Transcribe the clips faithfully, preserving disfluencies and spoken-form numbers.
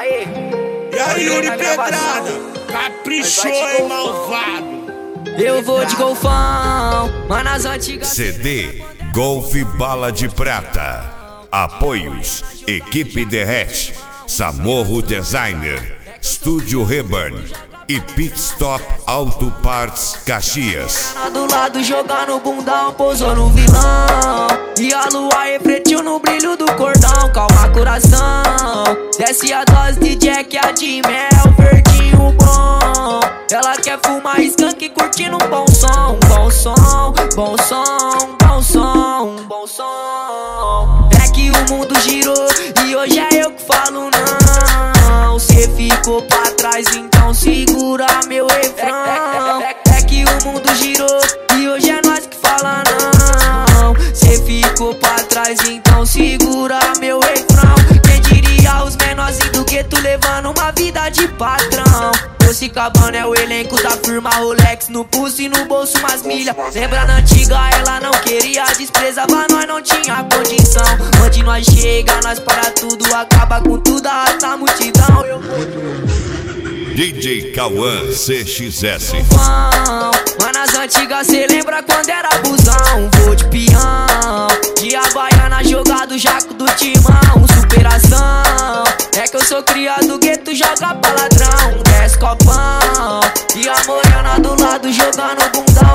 Aê! E aí, Yuri Pedrada? Caprichou, hein, malvado? Eu vou de golfão, mas nas antigas. C D Golf Bala de Prata. Apoios: Equipe Derrete, Samorro Designer, Estúdio Reburn e Pit Stop Auto Parts Caxias. Do lado jogando bundão, pousou no vilão. E a lua refletiu no brilho do cordão. Calma, coração, desce a dose de Jack, a de mel, verdinho bom. Ela quer fumar skunk curtindo um bom som. Bom som, bom som, bom som, bom som. É que o mundo girou e hoje é eu que falo não. Cê ficou pra trás, então segura meu refrão. É, é, é que o mundo girou e hoje é nós que fala não. Cê ficou pra trás, então segura meu refrão. Quem diria os menorzinhos do gueto levando uma vida de patrão. Doce Cabana é o elenco da firma Rolex, no pulso e no bolso umas milhas. Lembra na antiga, ela não queria, desprezava, nós não tinha condição. Onde nós chega, nós para tudo, acaba com tudo, arrasta a multidão. Eu vou D J Cauã C X S. Mas nas antigas cê lembra quando era busão. Vou de peão, de Havaiana jogado jaco do timão. Superação, é que eu sou criado, gueto joga pra ladrão. Desce copão, e a morena do lado jogando bundão.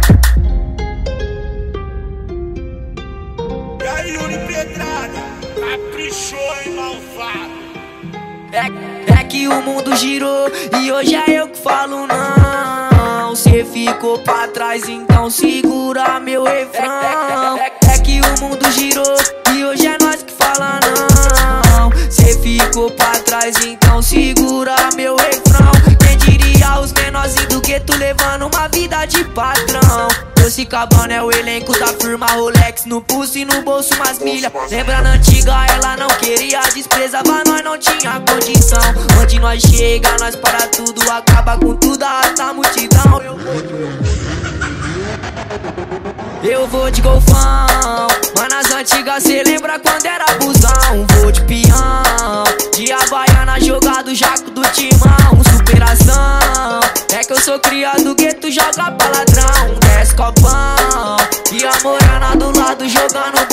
E aí, Yuri Pedrada? Caprichou, hein, malvado? É, é que o mundo girou e hoje é eu que falo não. Cê ficou pra trás, então segura meu refrão. É, é, é que o mundo girou e hoje é nós que fala não. Cê ficou pra trás, então segura meu refrão. Quem diria os menorzinhos do gueto levando uma vida de patrão. Doce Cabana é o elenco da firma Rolex, no pulso e no bolso umas milhas. Lembra na antiga, ela não queria, desprezava, nós não tinha condição. Onde nós chega, nós para tudo, acaba com tudo, arrasta a multidão. Eu vou de... Eu vou de golfão, mas nas antigas cê lembra quando era busão. Vou de peão, de Havaiana jogado jaco do timão. Superação, é que eu sou criado, gueto joga pra ladrão. Desce copão, e a morena do lado jogando